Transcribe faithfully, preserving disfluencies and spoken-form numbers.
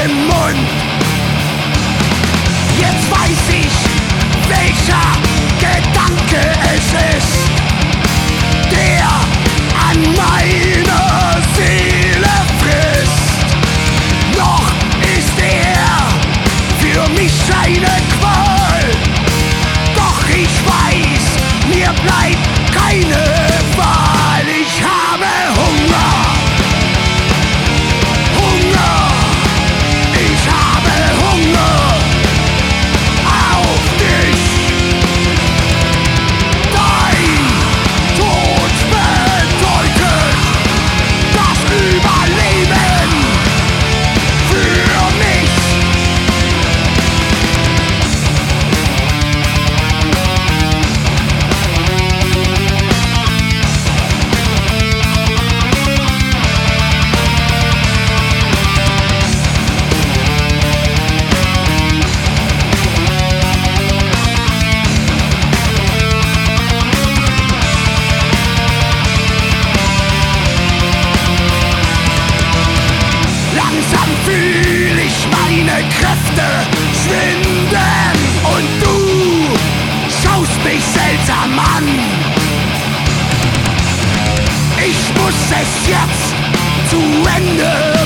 im Mund. Jetzt weiß ich, welcher Gedanke es ist, der an meine Seele frisst. Noch ist er für mich eine Qual, doch ich weiß, mir bleibt keine Wahl. Ich habe Hunger, Hunger, ich habe Hunger auf dich. Dein Tod bedeutet das Überleben für mich. Langsam fühl ich meine Kräfte schwinden und du schaust mich seltsam an. Ich muss es jetzt zu Ende